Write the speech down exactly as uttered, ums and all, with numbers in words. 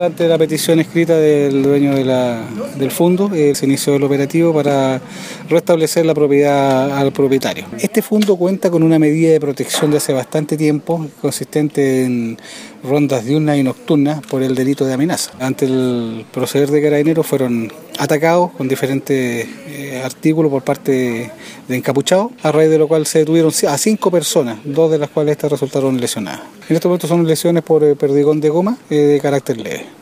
Ante la petición escrita del dueño de la, del fondo, eh, se inició el operativo para restablecer la propiedad al propietario. Este fondo cuenta con una medida de protección de hace bastante tiempo, consistente en rondas diurnas y nocturnas por el delito de amenaza. Ante el proceder de Carabineros fueron atacados con diferentes eh, artículos por parte de, de encapuchados, a raíz de lo cual se detuvieron a cinco personas, dos de las cuales estas resultaron lesionadas. En este momento son lesiones por eh, perdigón de goma eh, de carácter leve.